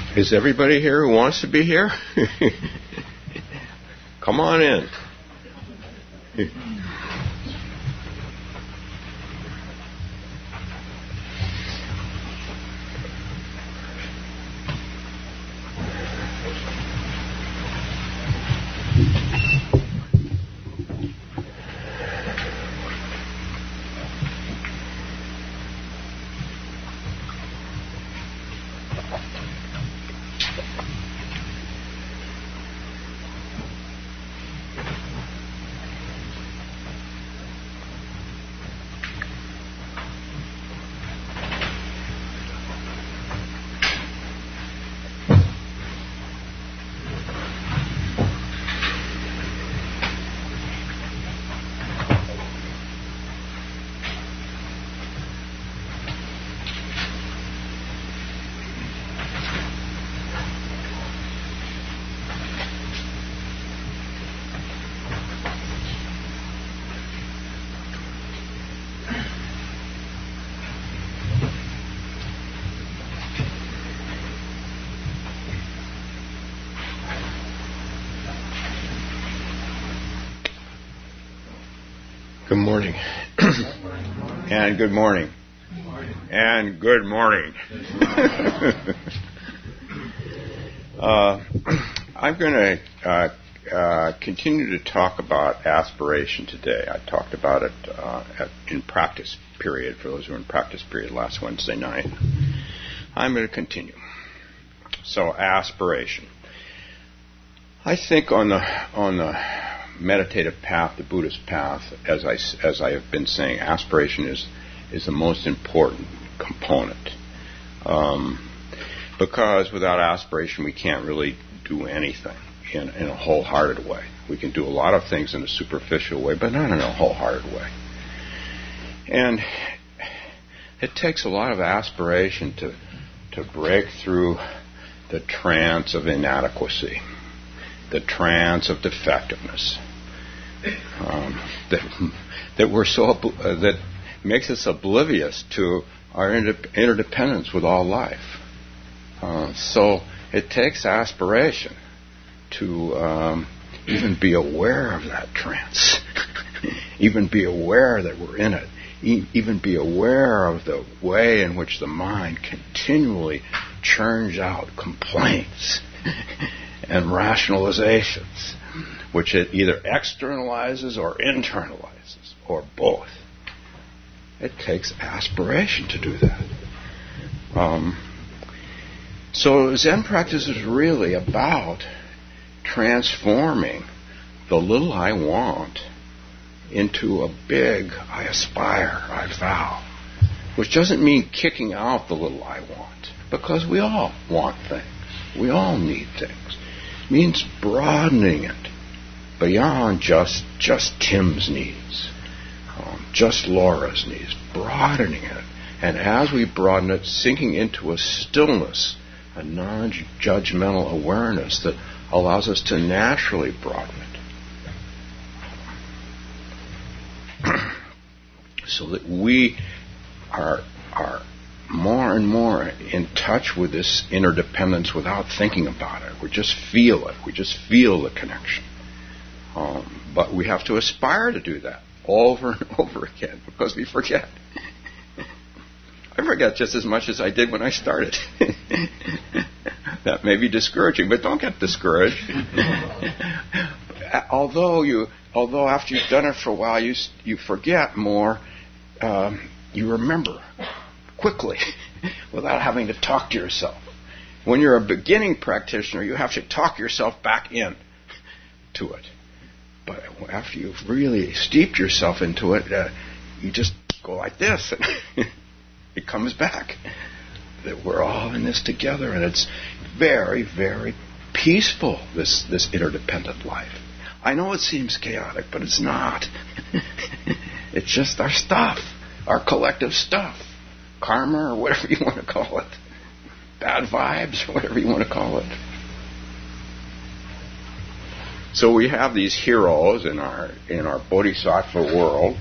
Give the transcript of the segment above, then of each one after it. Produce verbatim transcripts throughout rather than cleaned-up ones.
Is everybody here who wants to be here? Come on in. Good morning. And good morning. Good morning. And good morning. uh, I'm going to uh, uh, continue to talk about aspiration today. I talked about it uh, at, in practice period, for those who were in practice period last Wednesday night. I'm going to continue. So, aspiration. I think on the on the meditative path, the Buddhist path, as I, as I have been saying, aspiration is is the most important component. Um, because without aspiration, we can't really do anything in, in a wholehearted way. We can do a lot of things in a superficial way, but not in a wholehearted way. And it takes a lot of aspiration to to break through the trance of inadequacy, the trance of defectiveness, um, that that we're so uh, that makes us oblivious to our inter- interdependence with all life. Uh, so it takes aspiration to um, even be aware of that trance, even be aware that we're in it, e- even be aware of the way in which the mind continually churns out complaints and rationalizations, which it either externalizes or internalizes, or both. It takes aspiration to do that. Um, so Zen practice is really about transforming the little I want into a big I aspire, I vow, which doesn't mean kicking out the little I want, because we all want things. We all need things. It means broadening it beyond just just Tim's needs, um, just Laura's needs, broadening it. And as we broaden it, sinking into a stillness, a non-judgmental awareness that allows us to naturally broaden it. So that we are are more and more in touch with this interdependence without thinking about it. We just feel it. We just feel the connection. Um, but we have to aspire to do that over and over again, because we forget. I forget just as much as I did when I started. That may be discouraging, but don't get discouraged. although you, although after you've done it for a while, you you forget more. Um, you remember quickly without having to talk to yourself. When you're a beginning practitioner, you have to talk yourself back in to it. But after you've really steeped yourself into it, uh, you just go like this, and it comes back. That we're all in this together, and it's very, very peaceful, this, this interdependent life. I know it seems chaotic, but it's not. It's just our stuff, our collective stuff. Karma, or whatever you want to call it. Bad vibes, or whatever you want to call it. So we have these heroes in our in our bodhisattva world.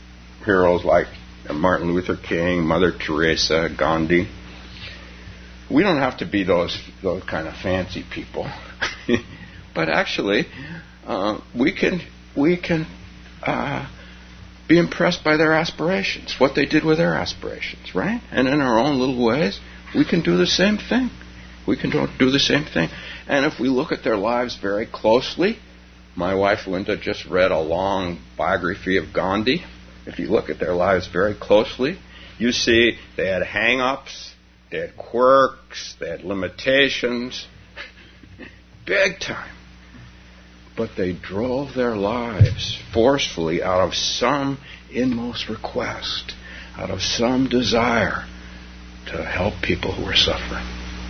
Heroes like Martin Luther King, Mother Teresa, Gandhi. we don't have to be those those kind of fancy people, but actually, uh, we can we can uh, be impressed by their aspirations, what they did with their aspirations, right? And in our own little ways, we can do the same thing. We can do the same thing. And if we look at their lives very closely, my wife Linda just read a long biography of Gandhi. If you look at their lives very closely, you see they had hang-ups, they had quirks, they had limitations, big time. But they drove their lives forcefully out of some inmost request, out of some desire to help people who were suffering.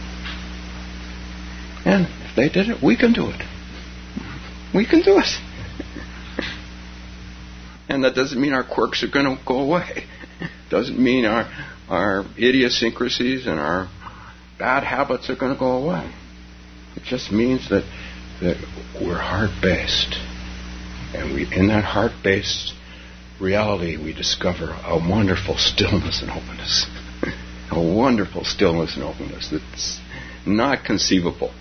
And if they did it, we can do it. We can do it. And that doesn't mean our quirks are going to go away. Doesn't mean our our idiosyncrasies and our bad habits are going to go away. It just means that that we're heart-based. And we, in that heart-based reality, we discover a wonderful stillness and openness. A wonderful stillness and openness that's not conceivable.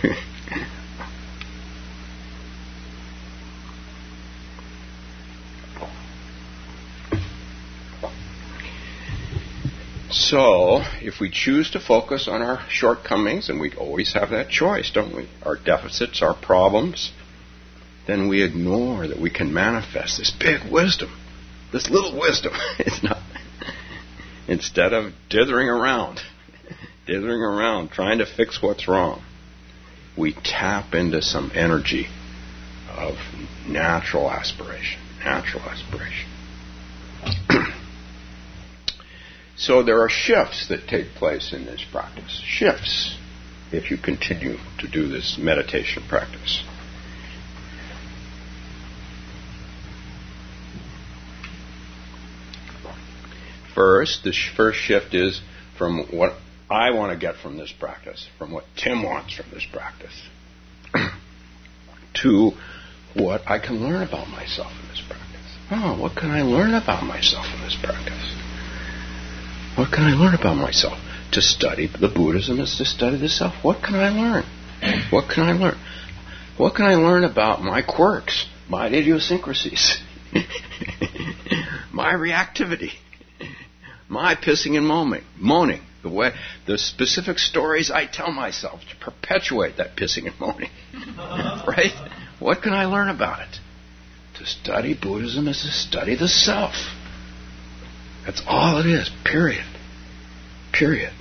So, if we choose to focus on our shortcomings, and we always have that choice, don't we? Our deficits, our problems, then we ignore that we can manifest this big wisdom, this little wisdom. It's not. Instead of dithering around, dithering around, trying to fix what's wrong, we tap into some energy of natural aspiration, natural aspiration. So there are shifts that take place in this practice. Shifts, if you continue to do this meditation practice. First, the sh- first shift is from what I want to get from this practice, from what Tim wants from this practice, to what I can learn about myself in this practice. Oh, what can I learn about myself in this practice? What can I learn about myself? To study the Buddhism is to study the self. What can I learn? What can I learn? What can I learn about my quirks, my idiosyncrasies, my reactivity, my pissing and moaning, moaning, the way, the specific stories I tell myself to perpetuate that pissing and moaning, right? What can I learn about it? To study Buddhism is to study the self. That's all it is, period. Period.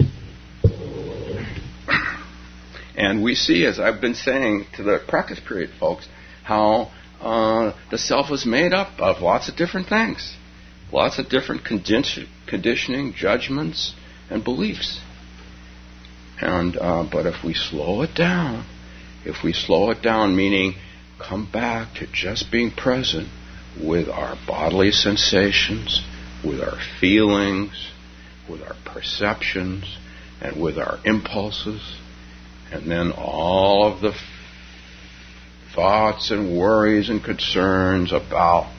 And we see, as I've been saying to the practice period folks, how uh, the self is made up of lots of different things. Lots of different condi- conditioning, judgments, and beliefs. And uh, but if we slow it down, if we slow it down, meaning come back to just being present with our bodily sensations, with our feelings, with our perceptions, and with our impulses, and then all of the f- thoughts and worries and concerns about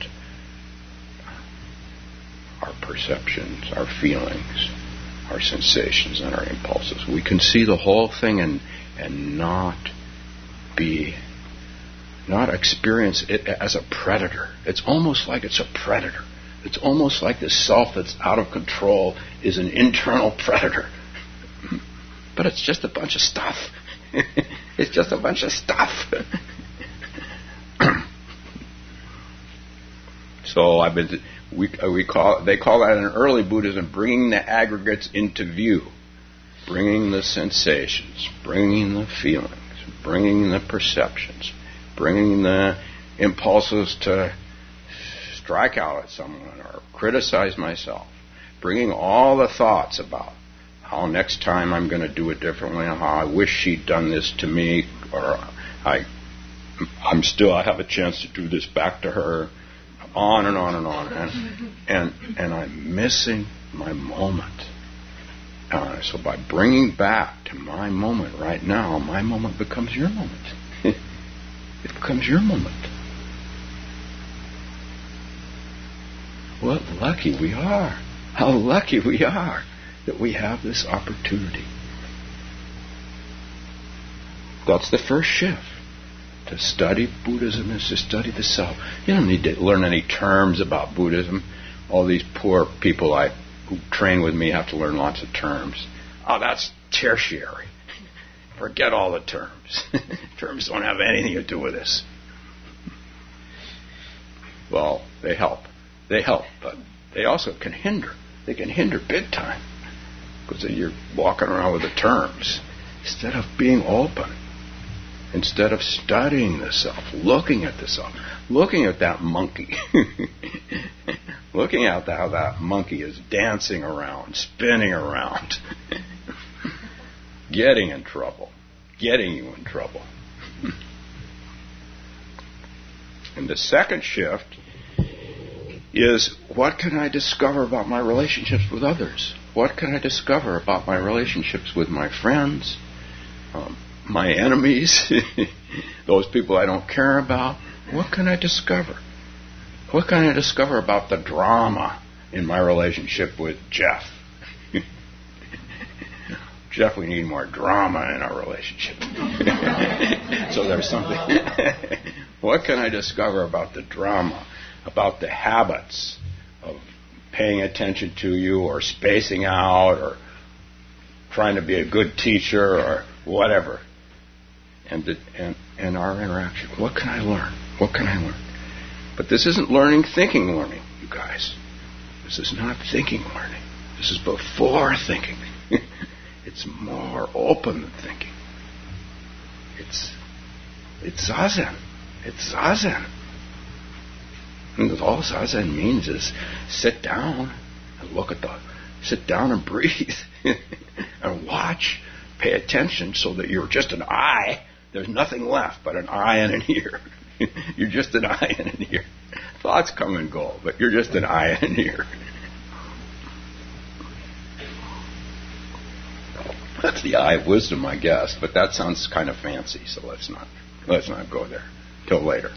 our perceptions, our feelings, our sensations, and our impulses. We can see the whole thing and and not be, not experience it as a predator. It's almost like it's a predator. It's almost like the self that's out of control is an internal predator. But it's just a bunch of stuff. It's just a bunch of stuff. So I've been, we we call they call that in early Buddhism bringing the aggregates into view, bringing the sensations, bringing the feelings, bringing the perceptions, bringing the impulses to strike out at someone or criticize myself, bringing all the thoughts about how next time I'm going to do it differently, how I wish she'd done this to me, or I, I'm still, I have a chance to do this back to her, on and on and on, and and, and I'm missing my moment. Uh, so by bringing back to my moment right now, my moment becomes your moment. It becomes your moment. What lucky we are. How lucky we are that we have this opportunity. That's the first shift. To study Buddhism is to study the self. You don't need to learn any terms about Buddhism. All these poor people I who train with me have to learn lots of terms. Oh, that's tertiary. Forget all the terms. Terms don't have anything to do with this. Well, they help. They help, but they also can hinder. They can hinder big time. Because you're walking around with the terms instead of being open. Instead of studying the self, looking at the self, looking at that monkey, looking at how that monkey is dancing around, spinning around, getting in trouble, getting you in trouble. And the second shift is, what can I discover about my relationships with others? What can I discover about my relationships with my friends? Um, my enemies, those people I don't care about. What can I discover? What can I discover about the drama in my relationship with Jeff? Jeff, we need more drama in our relationship. So there's something. What can I discover about the drama, about the habits of paying attention to you or spacing out or trying to be a good teacher or whatever? And, the, and and our interaction. What can I learn? What can I learn? But this isn't learning, thinking, learning, you guys. This is not thinking, learning. This is before thinking. It's more open than thinking. It's it's zazen. It's zazen. And all zazen means is sit down and look at the, sit down and breathe and watch, pay attention so that you're just an eye. There's nothing left but an eye and an ear. You're just an eye and an ear. Thoughts come and go, but you're just an eye and an ear. That's the eye of wisdom, I guess, but that sounds kind of fancy, so let's not let's not go there till later.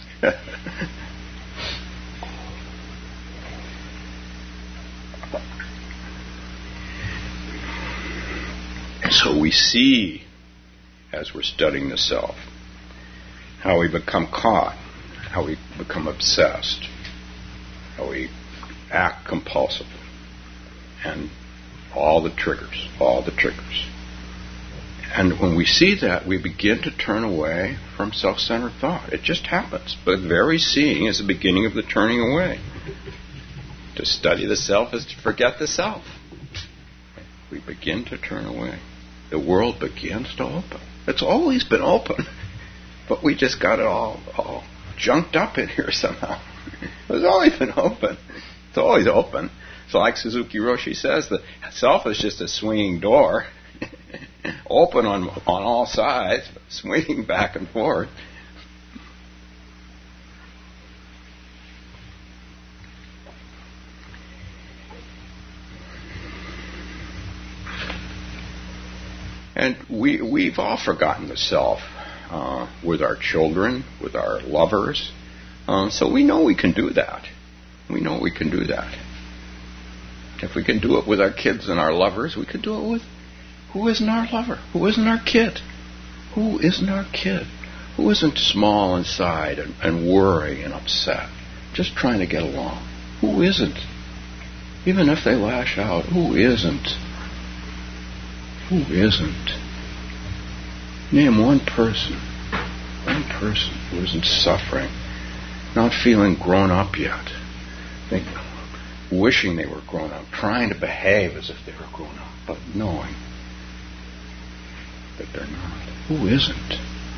So we see, as we're studying the self, how we become caught, how we become obsessed, how we act compulsively, and all the triggers, all the triggers. And when we see that, we begin to turn away from self-centered thought. It just happens. But the very seeing is the beginning of the turning away. To study the self is to forget the self. We begin to turn away. The world begins to open. It's always been open, but we just got it all, all junked up in here somehow. It's always been open. It's always open. So like Suzuki Roshi says, the self is just a swinging door, open on on all sides, but swinging back and forth. And we, we've all forgotten the self uh, with our children, with our lovers. Um, so we know we can do that. We know we can do that. If we can do it with our kids and our lovers, we could do it with who isn't our lover? Who isn't our kid? Who isn't our kid? Who isn't small inside and, and worrying and upset, just trying to get along? Who isn't? Even if they lash out, who isn't? Who isn't? Name one person, one person who isn't suffering, not feeling grown up yet, think, wishing they were grown up, trying to behave as if they were grown up, but knowing that they're not. Who isn't?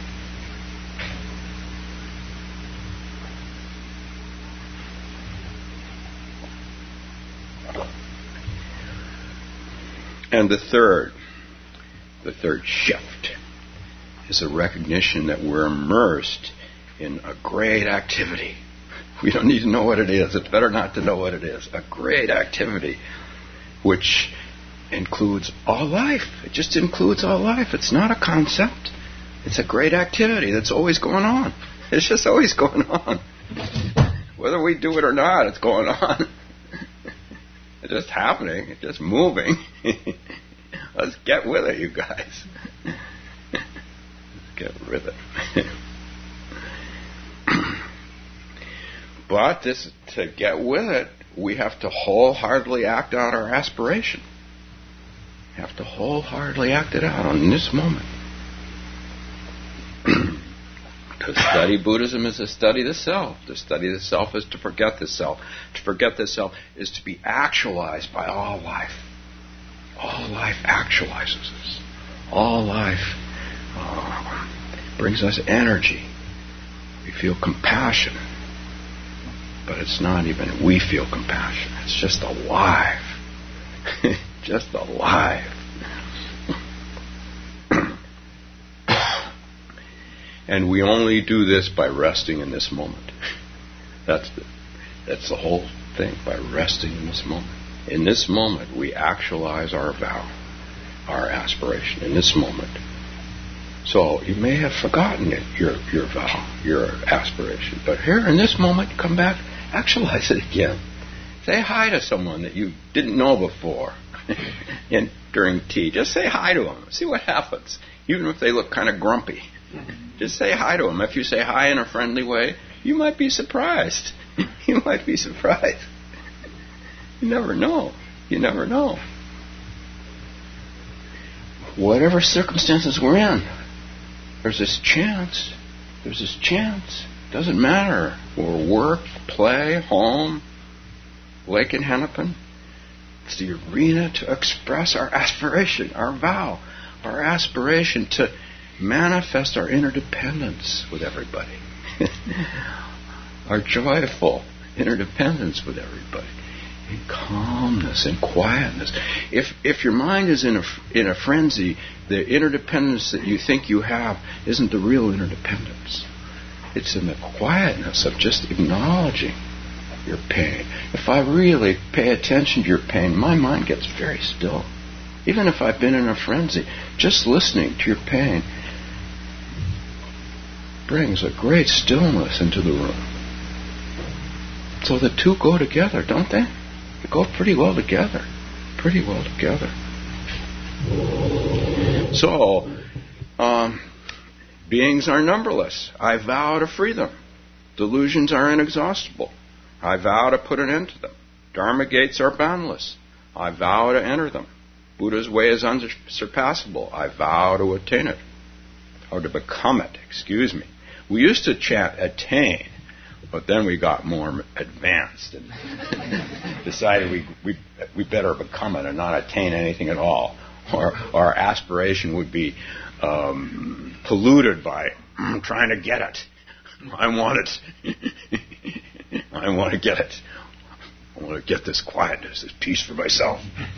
And the third, the third shift is a recognition that we're immersed in a great activity. We don't need to know what it is. It's better not to know what it is. A great activity which includes all life. It just includes all life. It's not a concept. It's a great activity that's always going on. It's just always going on. Whether we do it or not, it's going on. It's just happening. It's just moving. Let's get with it, you guys. Get with it. But this, to get with it, we have to wholeheartedly act out our aspiration. We have to wholeheartedly act it out in this moment. To study Buddhism is to study the self. To study the self is to forget the self. To forget the self is to be actualized by all life. All life actualizes us. All life uh, brings us energy. We feel compassion. But it's not even we feel compassion. It's just alive. Just alive. And we only do this by resting in this moment. That's the, that's the whole thing, by resting in this moment. In this moment, we actualize our vow, our aspiration, in this moment. So you may have forgotten it, your, your vow, your aspiration. But here in this moment, come back, actualize it again. Say hi to someone that you didn't know before and during tea. Just say hi to them. See what happens. Even if they look kind of grumpy. Just say hi to them. If you say hi in a friendly way, you might be surprised. You might be surprised. You never know. You never know. Whatever circumstances we're in, there's this chance. There's this chance. Doesn't matter. We're work, play, home, lake in Hennepin. It's the arena to express our aspiration, our vow, our aspiration to manifest our interdependence with everybody. Our joyful interdependence with everybody. In calmness and quietness. If if your mind is in a, in a frenzy, the interdependence that you think you have isn't the real interdependence. It's in the quietness of just acknowledging your pain. If I really pay attention to your pain, my mind gets very still. Even if I've been in a frenzy, just listening to your pain brings a great stillness into the room. So the two go together, don't they? They go pretty well together. Pretty well together. So, um, beings are numberless. I vow to free them. Delusions are inexhaustible. I vow to put an end to them. Dharma gates are boundless. I vow to enter them. Buddha's way is unsurpassable. I vow to attain it. Or to become it, excuse me. We used to chant attain, but then we got more advanced and decided we, we we better become it and not attain anything at all. Or our aspiration would be um, polluted by mm, trying to get it. I want it. I want to get it. I want to get this quietness, this peace for myself.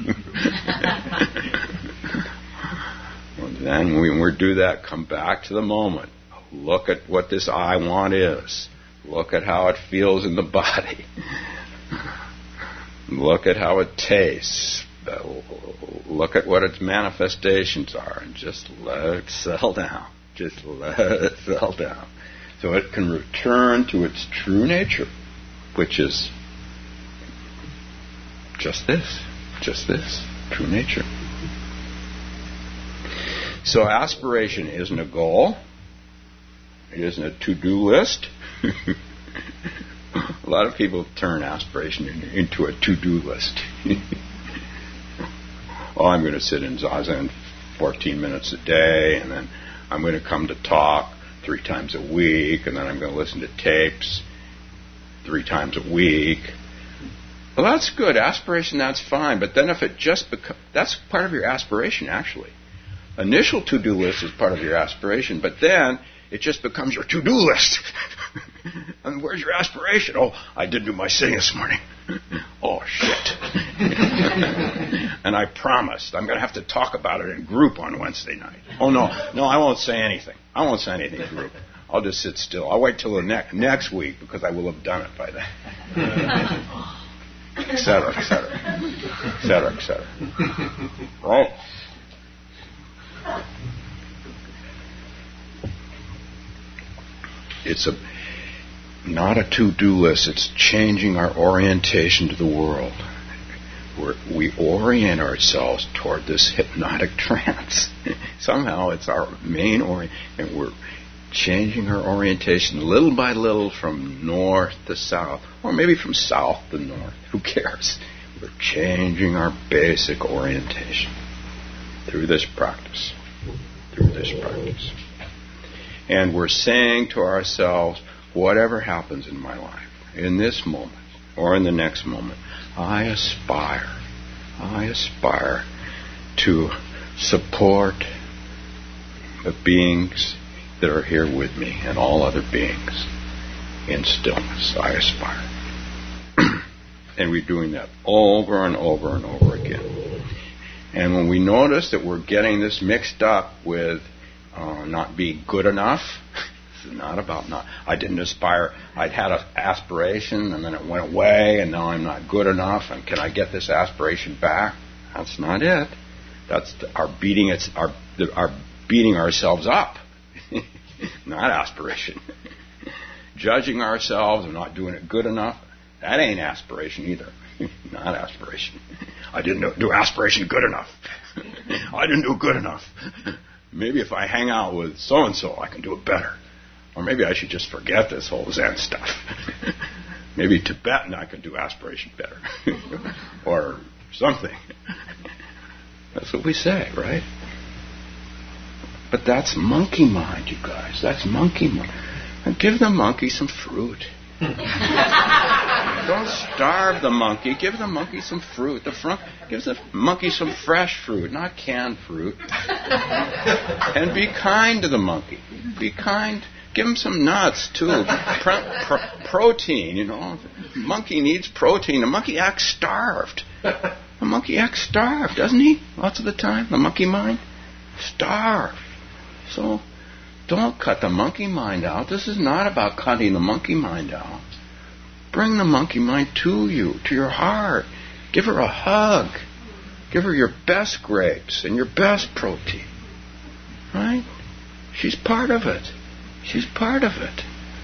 And then when we do that, come back to the moment. Look at what this I want is. Look at how it feels in the body. Look at how it tastes. Look at what its manifestations are, and just let it settle down. Just let it settle down. So it can return to its true nature, which is just this. Just this. True nature. So aspiration isn't a goal. It isn't a to-do list. A lot of people turn aspiration into a to-do list. Oh, I'm going to sit in Zazen fourteen minutes a day, and then I'm going to come to talk three times a week, and then I'm going to listen to tapes three times a week. Well, that's good. Aspiration, that's fine. But then if it just becomes... That's part of your aspiration, actually. Initial to-do list is part of your aspiration, but then it just becomes your to-do list. And where's your aspiration? Oh, I didn't do my sitting this morning. Oh, shit. And I promised I'm going to have to talk about it in group on Wednesday night. Oh, no, no, I won't say anything. I won't say anything in group. I'll just sit still. I'll wait till the ne- next week because I will have done it by then. Et cetera, et cetera. Et cetera, et cetera. Right? It's a not a to-do list. It's changing our orientation to the world. we're, we orient ourselves toward this hypnotic trance. Somehow it's our main orient, and we're changing our orientation little by little from north to south, or maybe from south to north. Who cares? We're changing our basic orientation through this practice. Through this practice. And we're saying to ourselves, whatever happens in my life, in this moment or in the next moment, I aspire, I aspire to support the beings that are here with me and all other beings in stillness. I aspire. And we're doing that over and over and over again. And when we notice that we're getting this mixed up with uh, not being good enough, it's not about not, I didn't aspire, I'd had an aspiration and then it went away and now I'm not good enough and can I get this aspiration back? That's not it. That's the, our beating it's our the, our beating ourselves up, not aspiration. Judging ourselves and not doing it good enough, that ain't aspiration either. Not aspiration. I didn't do aspiration good enough. I didn't do good enough. Maybe if I hang out with so-and-so, I can do it better. Or maybe I should just forget this whole Zen stuff. Maybe Tibetan, I could do aspiration better. Or something. That's what we say, right? But that's monkey mind, you guys. That's monkey mind. And give the monkey some fruit. Don't starve the monkey. Give the monkey some fruit. The front gives the monkey some fresh fruit, not canned fruit. And be kind to the monkey. Be kind. Give him some nuts too. Pro- pro- protein, you know. The monkey needs protein. The monkey acts starved. The monkey acts starved, doesn't he? Lots of the time. The monkey mind, starved. So don't cut the monkey mind out. This is not about cutting the monkey mind out. Bring the monkey mind to you, to your heart. Give her a hug. Give her your best grapes and your best protein. Right? She's part of it. She's part of it.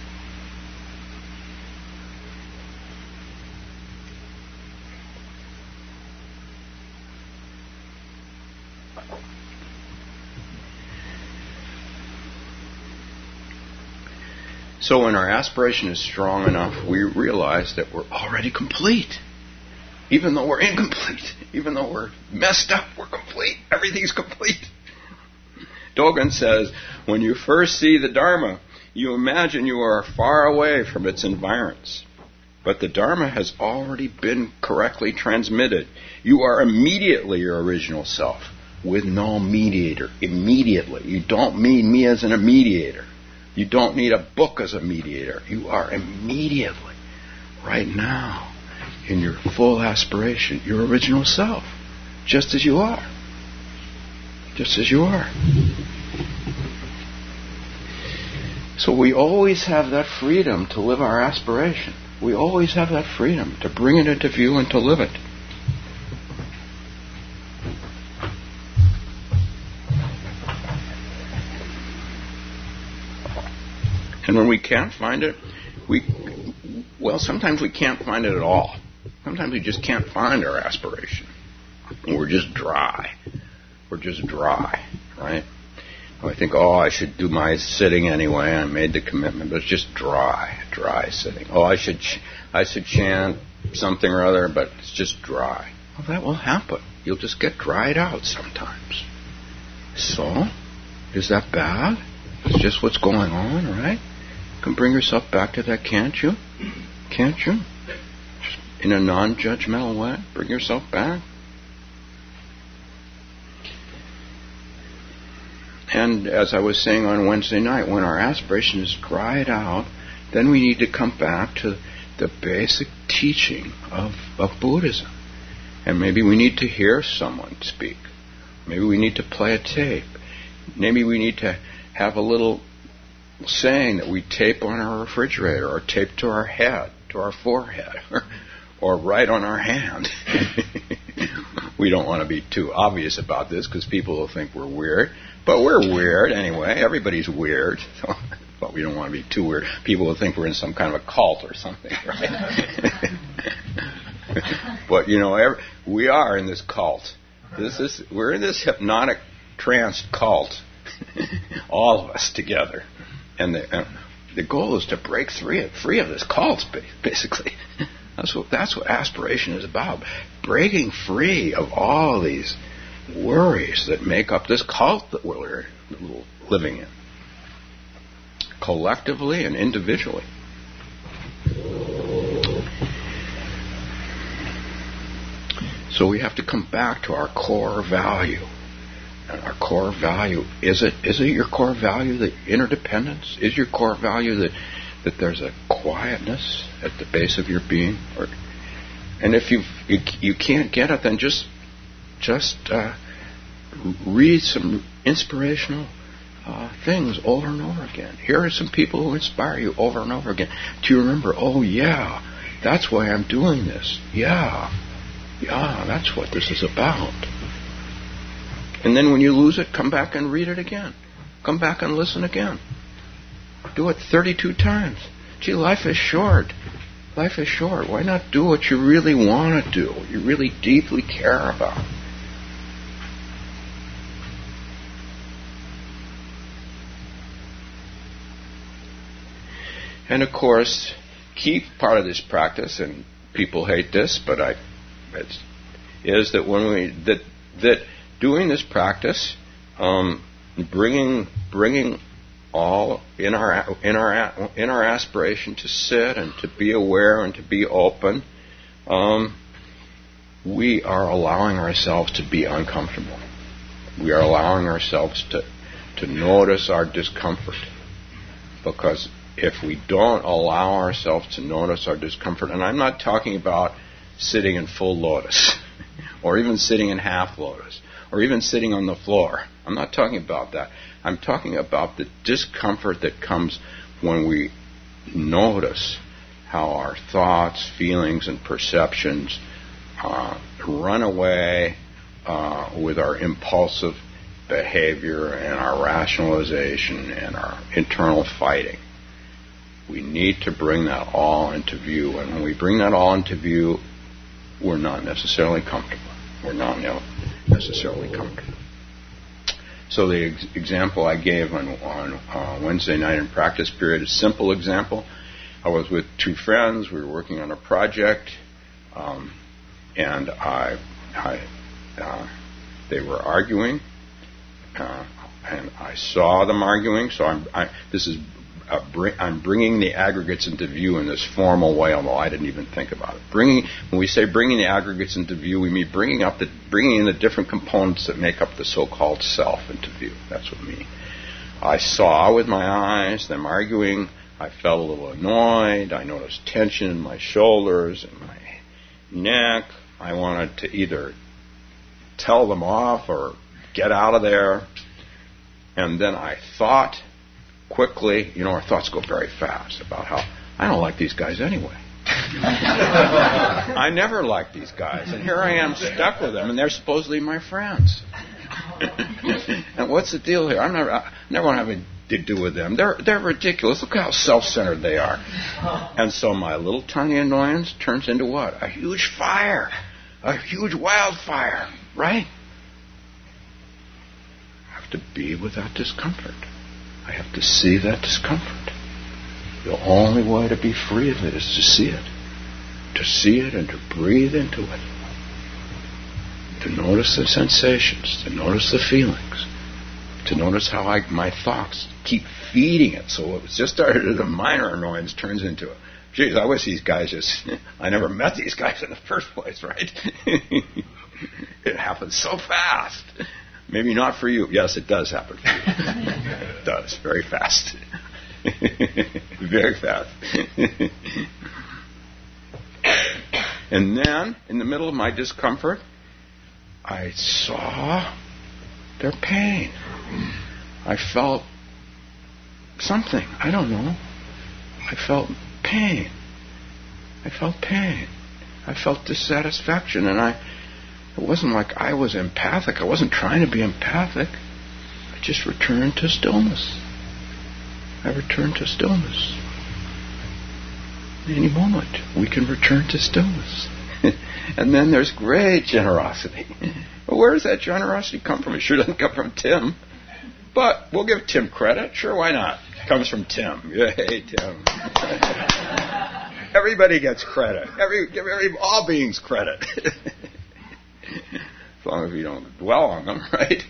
So when our aspiration is strong enough, we realize that we're already complete. Even though we're incomplete, even though we're messed up, we're complete. Everything's complete. Dogen says, when you first see the Dharma, you imagine you are far away from its environs. But the Dharma has already been correctly transmitted. You are immediately your original self, with no mediator. Immediately. You don't need me as an mediator. You don't need a book as a mediator. You are immediately, right now, in your full aspiration, your original self, just as you are. Just as you are. So we always have that freedom to live our aspiration. We always have that freedom to bring it into view and to live it. And when we can't find it, we, well, sometimes we can't find it at all. Sometimes we just can't find our aspiration. And we're just dry. We're just dry, right? I think, oh, I should do my sitting anyway. I made the commitment, but it's just dry, dry sitting. Oh, I should, ch- I should chant something or other, but it's just dry. Well, that will happen. You'll just get dried out sometimes. So, is that bad? It's just what's going on, right? You can bring yourself back to that, can't you? Can't you? Just in a non-judgmental way, bring yourself back. And as I was saying on Wednesday night, when our aspiration is dried out, then we need to come back to the basic teaching of, of Buddhism. And maybe we need to hear someone speak. Maybe we need to play a tape. Maybe we need to have a little saying that we tape on our refrigerator or tape to our head, to our forehead, or, or right on our hand. We don't want to be too obvious about this because people will think we're weird. But we're weird anyway. Everybody's weird. So, but we don't want to be too weird. People will think we're in some kind of a cult or something, right? But, you know, every, we are in this cult. This is, we're in this hypnotic trance cult, all of us together. And the, uh, the goal is to break free, free of this cult, basically. That's what, that's what aspiration is about. Breaking free of all these worries that make up this cult that we're living in, collectively and individually. So we have to come back to our core value. And our core value, is it is it your core value, the interdependence? Is your core value that, that there's a quietness at the base of your being? Or, and if you you you can't get it, then just just uh, read some inspirational uh, things over and over again. Here are some people who inspire you over and over again. Do you remember? Oh yeah, that's why I'm doing this. Yeah, yeah, that's what this is about. And then when you lose it, come back and read it again. Come back and listen again. Do it thirty-two times. Gee, life is short. Life is short. Why not do what you really want to do, what you really deeply care about? And of course, key part of this practice, and people hate this, but I, it's, is that when we that that doing this practice, um, bringing bringing all in our in our in our aspiration to sit and to be aware and to be open, um, we are allowing ourselves to be uncomfortable. We are allowing ourselves to to notice our discomfort, because if we don't allow ourselves to notice our discomfort, and I'm not talking about sitting in full lotus, or even sitting in half lotus, or even sitting on the floor. I'm not talking about that. I'm talking about the discomfort that comes when we notice how our thoughts, feelings, and perceptions uh, run away uh, with our impulsive behavior and our rationalization and our internal fighting. We need to bring that all into view. And when we bring that all into view, we're not necessarily comfortable. We're not necessarily comfortable. So the ex- example I gave on, on uh, Wednesday night in practice period, a simple example. I was with two friends. We were working on a project, um, and I, I uh, they were arguing, uh, and I saw them arguing. So I'm, I, this is Uh, bring, I'm bringing the aggregates into view in this formal way, although I didn't even think about it. Bringing, when we say bringing the aggregates into view, we mean bringing up the, bringing in the different components that make up the so-called self into view. That's what we mean. I saw with my eyes them arguing. I felt a little annoyed. I noticed tension in my shoulders and my neck. I wanted to either tell them off or get out of there. And then I thought quickly, you know, our thoughts go very fast about how I don't like these guys anyway. I never liked these guys, and here I am stuck with them, and they're supposedly my friends. And what's the deal here? I'm never, I never want to have anything to do with them. They're they're ridiculous. Look how self-centered they are. And so my little tiny annoyance turns into what? A huge fire, a huge wildfire, right? I have to be with that discomfort. I have to see that discomfort. The only way to be free of it is to see it. To see it and to breathe into it. To notice the sensations, to notice the feelings, to notice how I, my thoughts keep feeding it. So it just started as a minor annoyance turns into a, geez, I wish these guys just, I never met these guys in the first place, right? It happens so fast. Maybe not for you. Yes, it does happen for you. It does, very fast. Very fast. And then, in the middle of my discomfort, I saw their pain. I felt something. I don't know. I felt pain. I felt pain. I felt dissatisfaction, and I it wasn't like I was empathic. I wasn't trying to be empathic. I just returned to stillness. I returned to stillness. Any moment, we can return to stillness. And then there's great generosity. Well, where does that generosity come from? It sure doesn't come from Tim. But we'll give Tim credit. Sure, why not? It comes from Tim. Yay, Tim. Everybody gets credit. Every, give every, all beings credit. As long as we don't dwell on them, right?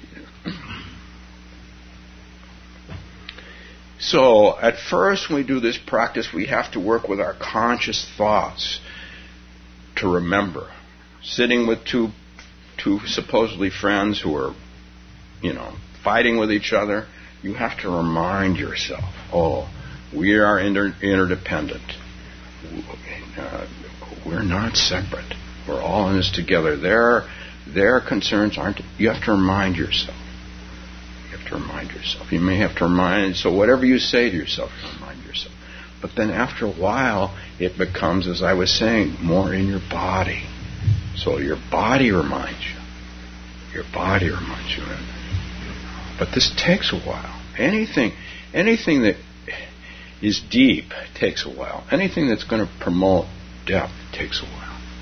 So, at first, when we do this practice, we have to work with our conscious thoughts to remember. Sitting with two, two supposedly friends who are, you know, fighting with each other, you have to remind yourself, oh, we are inter- interdependent. Uh, we're not separate. We're all in this together. Their, their concerns aren't... You have to remind yourself. You have to remind yourself. You may have to remind... So whatever you say to yourself, remind yourself. But then after a while, it becomes, as I was saying, more in your body. So your body reminds you. Your body reminds you. But this takes a while. Anything, anything that is deep takes a while. Anything that's going to promote depth takes a while.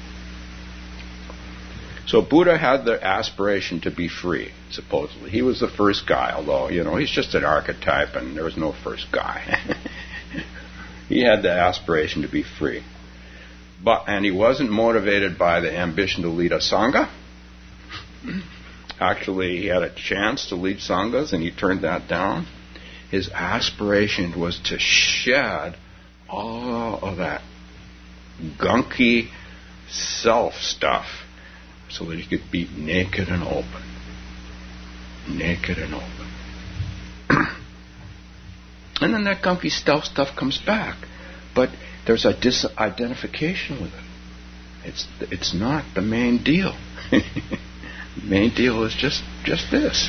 So Buddha had the aspiration to be free, supposedly. He was the first guy, although, you know, he's just an archetype and there was no first guy. He had the aspiration to be free. But, and he wasn't motivated by the ambition to lead a sangha. Actually, he had a chance to lead sanghas and he turned that down. His aspiration was to shed all of that gunky self stuff so that he could be naked and open. Naked and open. And then that gunky self stuff comes back. But there's a disidentification with it. It's it's not the main deal. The main deal is just, just this.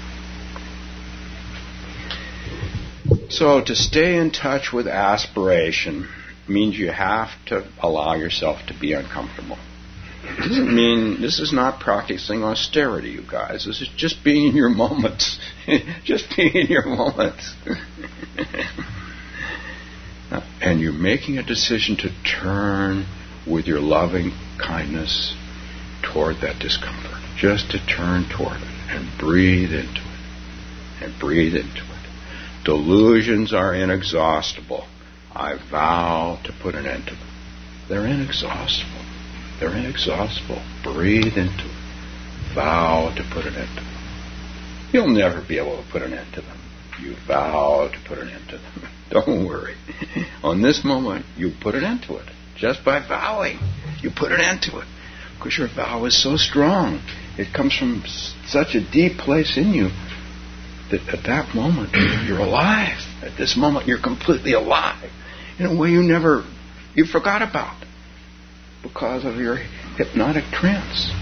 So to stay in touch with aspiration means you have to allow yourself to be uncomfortable. It doesn't mean, this is not practicing austerity, you guys. This is just being in your moments. Just being in your moments. And you're making a decision to turn with your loving kindness toward that discomfort. Just to turn toward it and breathe into it. And breathe into it. Delusions are inexhaustible. I vow to put an end to them. They're inexhaustible. They're inexhaustible. Breathe into it. Vow to put an end to them. You'll never be able to put an end to them. You vow to put an end to them. Don't worry. On this moment, you put an end to it. Just by vowing, you put an end to it. Because your vow is so strong. It comes from such a deep place in you that at that moment, you're alive. At this moment, you're completely alive. In a way you never, you forgot about. Because of your hypnotic trance.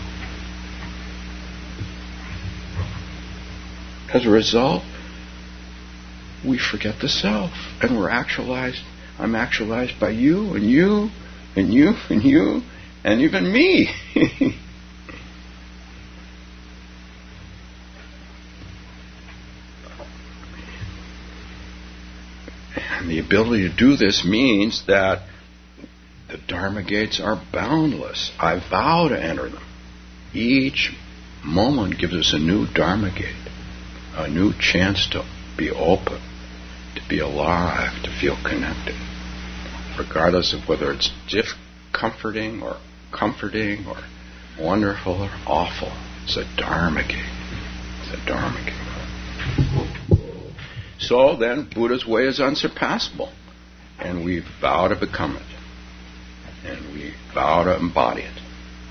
As a result, we forget the self. And we're actualized. I'm actualized by you and you and you and you and even me. And the ability to do this means that the Dharma gates are boundless. I vow to enter them. Each moment gives us a new Dharma gate, a new chance to be open, to be alive, to feel connected, regardless of whether it's discomforting or comforting or wonderful or awful. It's a Dharma gate. It's a Dharma gate. So then, Buddha's way is unsurpassable, and we vow to become it, and we vow to embody it.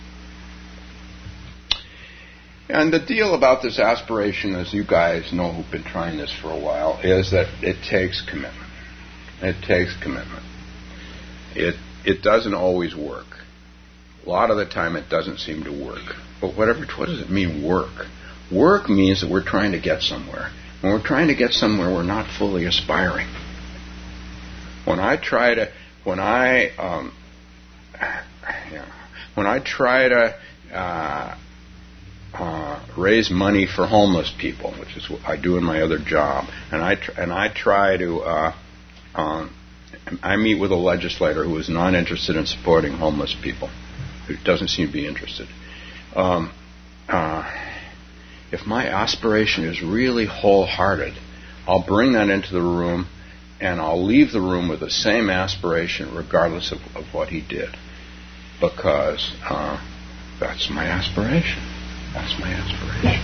And the deal about this aspiration, as you guys know who've been trying this for a while, is that it takes commitment. It takes commitment. It it doesn't always work. A lot of the time it doesn't seem to work. But whatever, what does it mean, work? Work means that we're trying to get somewhere. When we're trying to get somewhere, we're not fully aspiring. When I try to, when I, um, you know, when I try to uh, uh, raise money for homeless people, which is what I do in my other job, and I tr- and I try to, uh, um, I meet with a legislator who is not interested in supporting homeless people. It doesn't seem to be interested. Um, uh, if my aspiration is really wholehearted, I'll bring that into the room, and I'll leave the room with the same aspiration regardless of, of what he did. Because uh, that's my aspiration. That's my aspiration.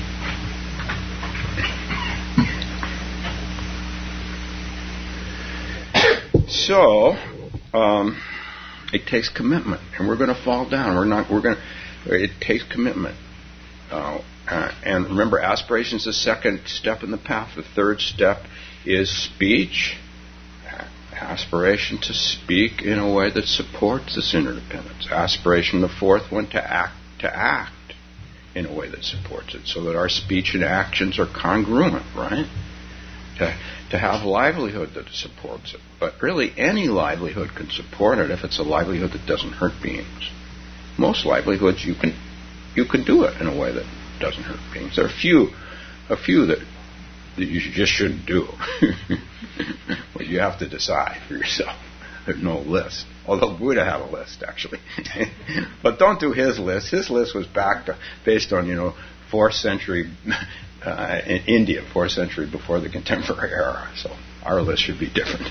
So, um, it takes commitment, and we're going to fall down. We're not. We're going. It takes commitment. Uh, uh, and remember, aspiration is the second step in the path. The third step is speech. Aspiration to speak in a way that supports this interdependence. Aspiration, the fourth one, to act to act in a way that supports it, so that our speech and actions are congruent, right? To, to have livelihood that supports it. But really, any livelihood can support it if it's a livelihood that doesn't hurt beings. Most livelihoods, you can you can do it in a way that doesn't hurt beings. There are a few, a few that, that you just shouldn't do. But you have to decide for yourself. There's no list. Although Buddha had a list, actually. But don't do his list. His list was back to, based on, you know, fourth century uh, in India, fourth century before the contemporary era. So our list should be different.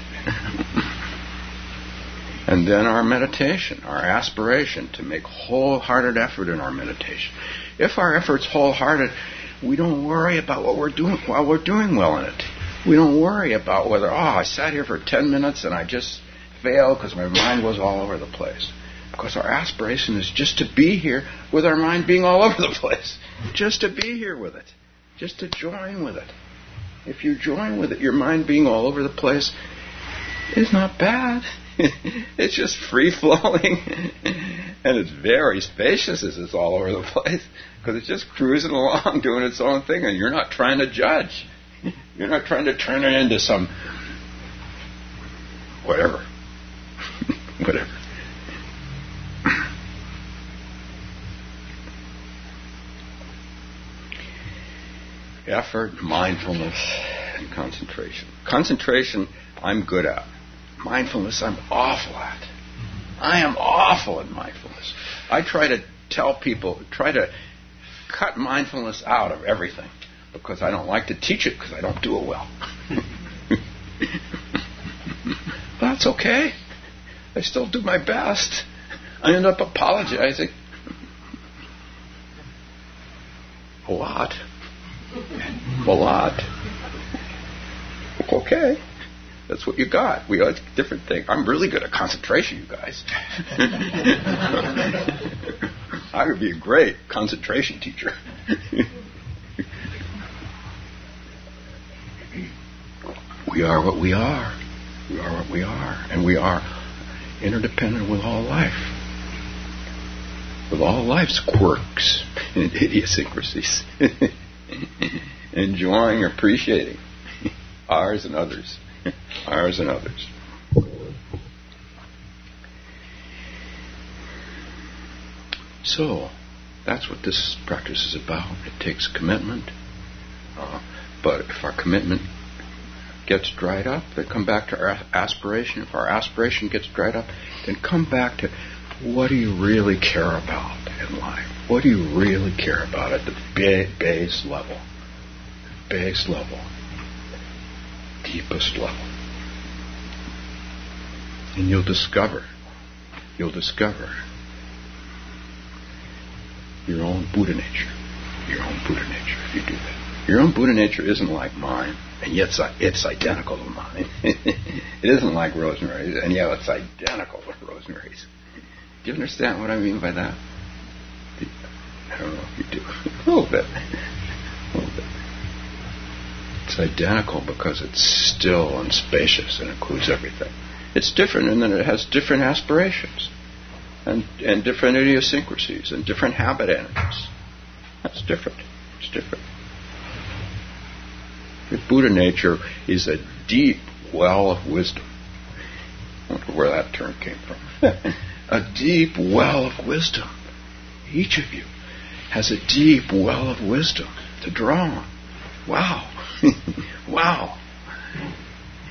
And then our meditation, our aspiration to make wholehearted effort in our meditation. If our effort's wholehearted, we don't worry about what we're doing while we're doing well in it. We don't worry about whether, oh, I sat here for ten minutes and I just failed because my mind was all over the place. Because our aspiration is just to be here with our mind being all over the place. Just to be here with it. Just to join with it. If you join with it, your mind being all over the place is not bad. It's just free-flowing. And it's very spacious as it's all over the place. Because it's just cruising along doing its own thing, and you're not trying to judge. You're not trying to turn it into some whatever. Whatever. Effort, mindfulness, and concentration. Concentration, I'm good at. Mindfulness, I'm awful at. I am awful at mindfulness. I try to tell people, try to cut mindfulness out of everything. Because I don't like to teach it because I don't do it well. That's okay. I still do my best. I end up apologizing. A lot. A lot. Okay. That's what you got. We got a different thing. I'm really good at concentration, you guys. I would be a great concentration teacher. We are what we are. We are what we are. And we are interdependent with all life. With all life's quirks and idiosyncrasies. Enjoying, appreciating ours and others. Ours and others. So, that's what this practice is about. It takes commitment. Uh, but if our commitment gets dried up, then come back to our aspiration. If our aspiration gets dried up, then come back to what do you really care about in life? What do you really care about at the ba- base level? Base level. Deepest level. And you'll discover, you'll discover your own Buddha nature. Your own Buddha nature if you do that. Your own Buddha nature isn't like mine, and yet it's, it's identical to mine. It isn't like Rosemary's, and yet it's identical to Rosemary's. Do you understand what I mean by that? I don't know if you do. A little bit. A little bit. It's identical because it's still and spacious and includes everything. It's different, and then it has different aspirations and, and different idiosyncrasies and different habit energies. That's different. It's different. The Buddha nature is a deep well of wisdom. I wonder where that term came from. A deep well of wisdom. Each of you has a deep well of wisdom to draw on. Wow. Wow.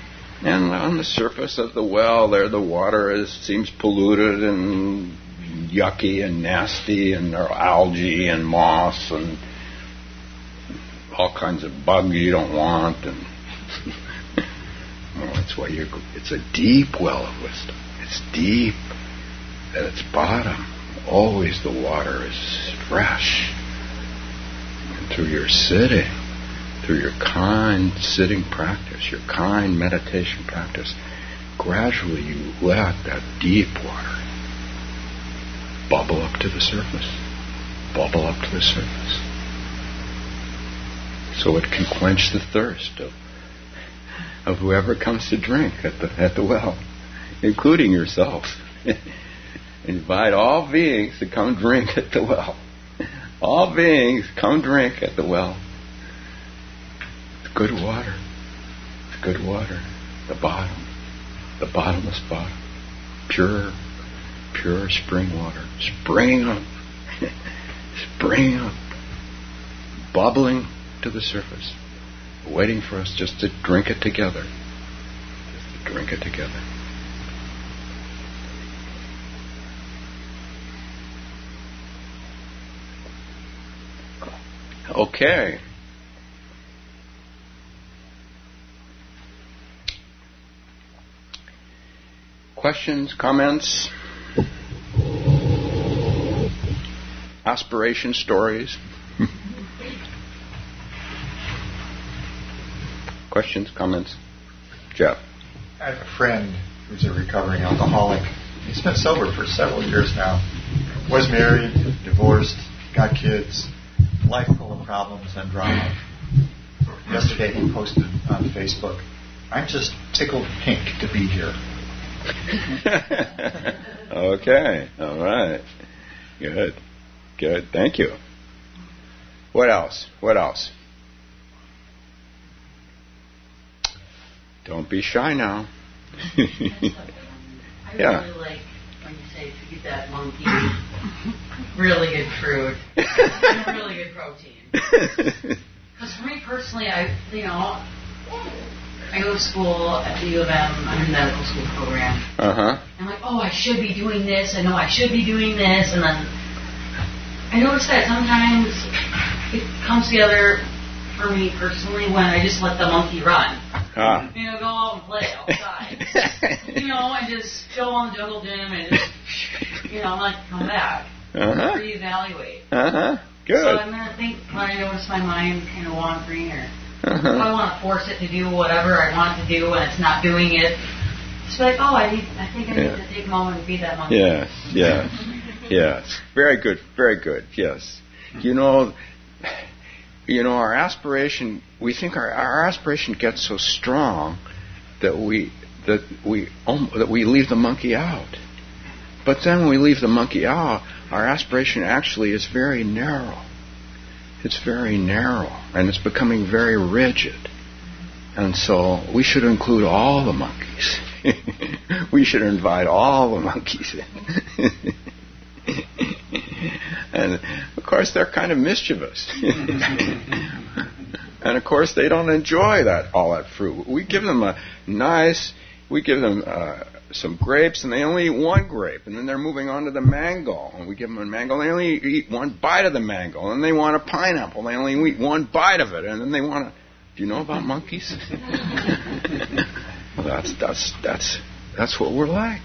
And on the surface of the well there, the water is, seems polluted and yucky and nasty, and there are algae and moss and all kinds of bugs you don't want. And well, that's why you're. It's a deep well of wisdom. It's deep at its bottom. Always the water is fresh. And through your sitting, through your kind sitting practice, your kind meditation practice, gradually you let that deep water bubble up to the surface. Bubble up to the surface. So it can quench the thirst of, of whoever comes to drink at the at the well, including yourself. Invite all beings to come drink at the well. All beings come drink at the well. It's good water. It's good water. The bottom. The bottomless bottom. Pure, pure spring water. Springing up. Springing up. Bubbling to the surface. Waiting for us just to drink it together. Just to drink it together. Okay. Questions, comments, aspiration stories? Questions, comments? Jeff. I have a friend who's a recovering alcoholic. He's been sober for several years now. Was married, divorced, got kids. Life full of problems and drama. Yesterday he posted on Facebook, "I'm just tickled pink to be here." Okay, all right. Good, good, thank you. What else? What else? Don't be shy now. I Yeah. really like when you say feed that monkey really good fruit and really good protein. Because for me personally, I, you know, I go to school at the U of M. I'm in the medical school program. Uh-huh. I'm like, oh, I should be doing this. I know I should be doing this. And then I notice that sometimes it comes together for me personally when I just let the monkey run. Ah. You know, go out and play outside. You know, and just go on the jungle gym and just, you know, like come back. Uh-huh. Reevaluate. Uh-huh. Good. So I'm going to think when I notice my mind kind of wandering or Uh-huh. if I want to force it to do whatever I want it to do and it's not doing it, just be like, oh, I need, I think I need Yeah. to take a moment and feed that monkey. Yes, yes, yes. Very good, very good, yes. You know, you know, our aspiration, we think our, our aspiration gets so strong that we that we um, that we leave the monkey out. But then when we leave the monkey out, our aspiration actually is very narrow. It's very narrow, and it's becoming very rigid. And so we should include all the monkeys. We should invite all the monkeys in. And of course, they're kind of mischievous. And of course, they don't enjoy that all that fruit. We give them a nice, we give them uh, some grapes, and they only eat one grape, and then they're moving on to the mango, and we give them a mango, and they only eat one bite of the mango, and then they want a pineapple, they only eat one bite of it, and then they want to. Do you know about monkeys? Well, that's that's that's that's what we're like.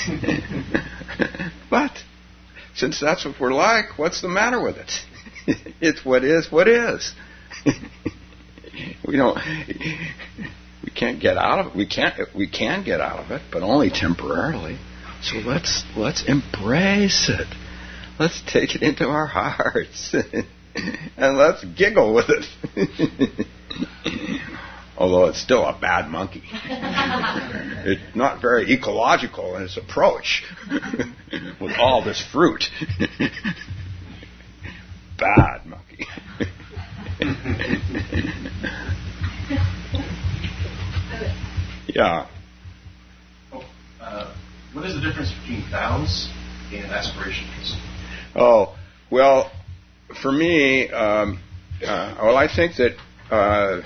But since that's what we're like, what's the matter with it? It's what is what is. We don't. We can't get out of it. We can't. We can get out of it, but only temporarily. So let's let's embrace it. Let's take it into our hearts, and let's giggle with it. Although it's still a bad monkey. It's not very ecological in its approach with all this fruit. Bad monkey. Yeah. Oh, uh, what is the difference between vows and aspirations? Oh, well, for me, um, uh, well, I think that uh,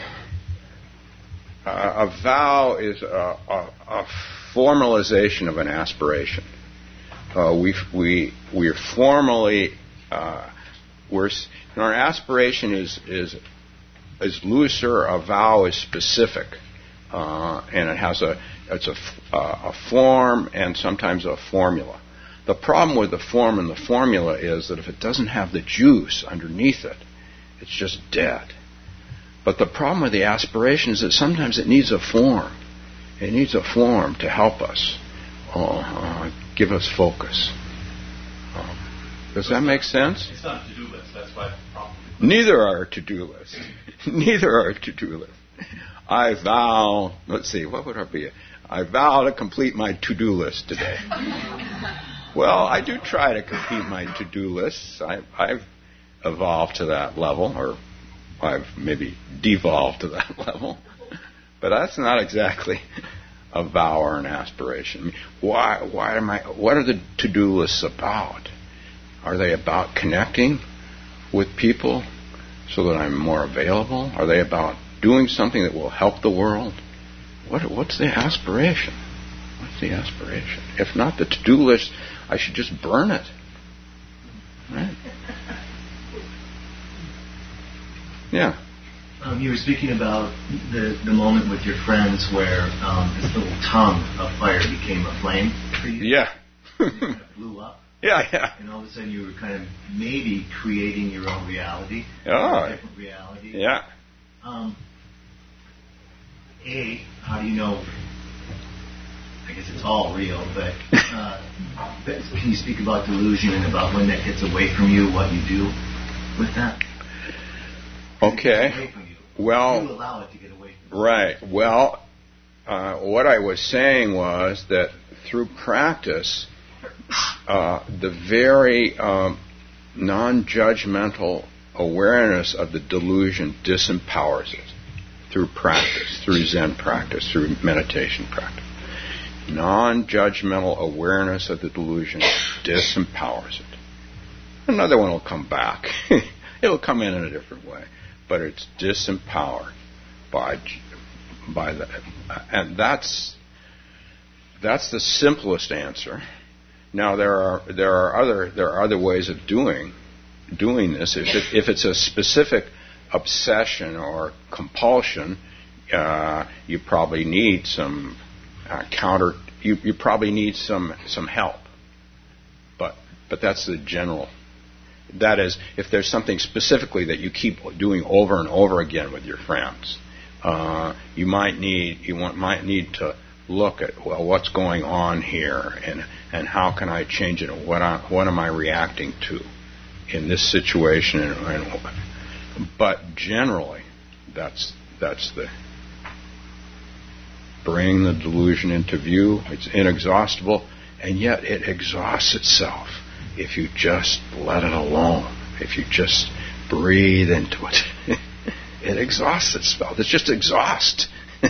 a vow is a, a, a formalization of an aspiration. A uh, we we we're formally uh, we're you know, our aspiration is is is looser. A vow is specific, uh, and it has a it's a uh, a form and sometimes a formula. The problem with the form and the formula is that if it doesn't have the juice underneath it, it's just dead. But the problem with the aspiration is that sometimes it needs a form. It needs a form to help us, uh, uh, give us focus. Um, does so that make sense? It's not a to-do list. That's why the problem. Neither are to-do lists. Neither are to-do lists. I vow, let's see, what would it be? I vow to complete my to-do list today. Well, I do try to complete my to-do lists. I, I've evolved to that level, or I've maybe devolved to that level. But that's not exactly a vow or an aspiration. I mean, why? Why am I? What are the to-do lists about? Are they about connecting with people so that I'm more available? Are they about doing something that will help the world? What? What's the aspiration? What's the aspiration? If not the to-do list, I should just burn it. Right? Yeah. Um, you were speaking about the, the moment with your friends where um, this little tongue of fire became a flame for you. Yeah. And it kind of blew up. Yeah, yeah. And all of a sudden you were kind of maybe creating your own reality. Oh. A different reality. Yeah. Um, A, how do you know? I guess it's all real, but, uh, but can you speak about delusion and about when that gets away from you, what you do with that? Okay. Well, you allow it to get away from you. Right. Well, uh, what I was saying was that through practice, uh, the very um, non-judgmental awareness of the delusion disempowers it through practice, through Zen practice, through meditation practice. Non-judgmental awareness of the delusion disempowers it. Another one will come back. It'll come in in a different way. But it's disempowered by by the, and that's that's the simplest answer. Now there are there are other there are other ways of doing doing this. If it, if it's a specific obsession or compulsion, uh, you probably need some uh, counter. You you probably need some some help. But but that's the general. That is, if there's something specifically that you keep doing over and over again with your friends, uh, you might need you want, might need to look at, well, what's going on here, and and how can I change it? What I, what am I reacting to in this situation? And, and, but generally, that's that's the bring the delusion into view. It's inexhaustible, and yet it exhausts itself. If you just let it alone, if you just breathe into it, it exhausts itself. It's just exhaust.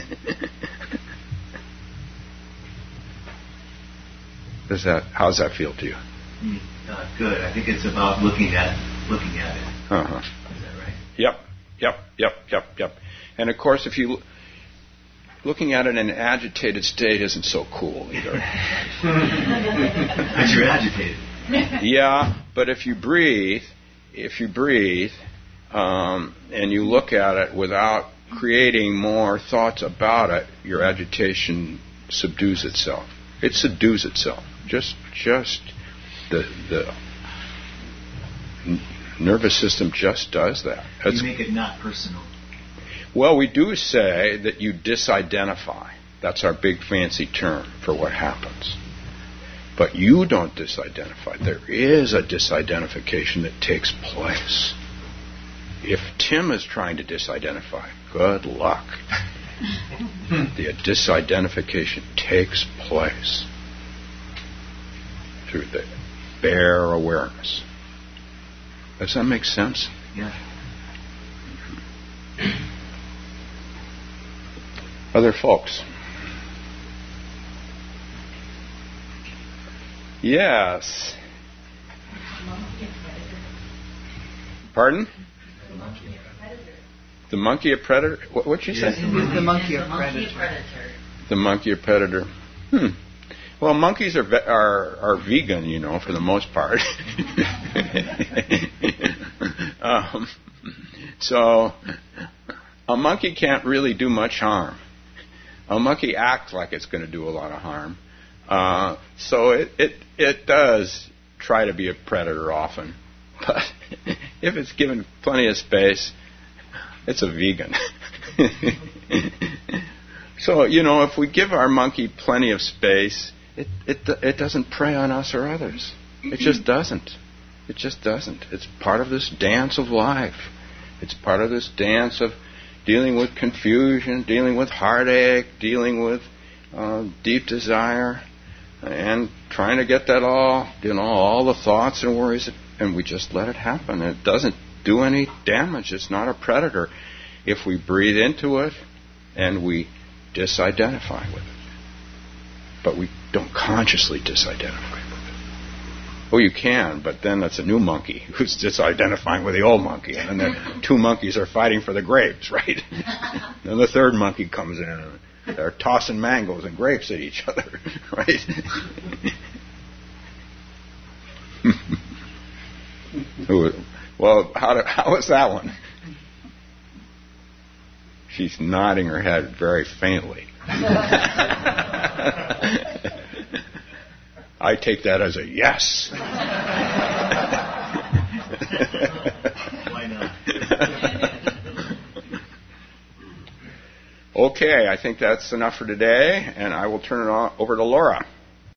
Does that? How does that feel to you? Mm, uh, good. I think it's about looking at looking at it. Uh huh. Is that right? Yep. Yep. Yep. Yep. Yep. And of course, if you looking at it in an agitated state isn't so cool either. Because you're agitated. Yeah, but if you breathe, if you breathe, um, and you look at it without creating more thoughts about it, your agitation subdues itself. It subdues itself. Just, just the the n- nervous system just does that. That's, you make it not personal. Well, we do say that you disidentify. That's our big fancy term for what happens. But you don't disidentify. There is a disidentification that takes place. If Tim is trying to disidentify, good luck. The disidentification takes place through the bare awareness. Does that make sense? Yeah. Other folks? Yes. Pardon? The monkey a predator? What, what'd you say? Is the monkey a The monkey predator? predator. The monkey a predator. Hmm. Well, monkeys are, ve- are are vegan, you know, for the most part. um, so a monkey can't really do much harm. A monkey acts like it's going to do a lot of harm. Uh, so it, it it does try to be a predator often. But if it's given plenty of space, it's a vegan. So, you know, if we give our monkey plenty of space, it, it it doesn't prey on us or others. It just doesn't. It just doesn't. It's part of this dance of life. It's part of this dance of dealing with confusion, dealing with heartache, dealing with uh, deep desire, and trying to get that all, you know, all the thoughts and worries, and we just let it happen. It doesn't do any damage. It's not a predator. If we breathe into it and we disidentify with it. But we don't consciously disidentify with it. Oh, you can, but then that's a new monkey who's disidentifying with the old monkey. And then the two monkeys are fighting for the grapes, right? Then the third monkey comes in and they're tossing mangoes and grapes at each other, right? Well, how, do, how was that one? She's nodding her head very faintly. I take that as a yes. Why not? Okay, I think that's enough for today, and I will turn it on over to Laura.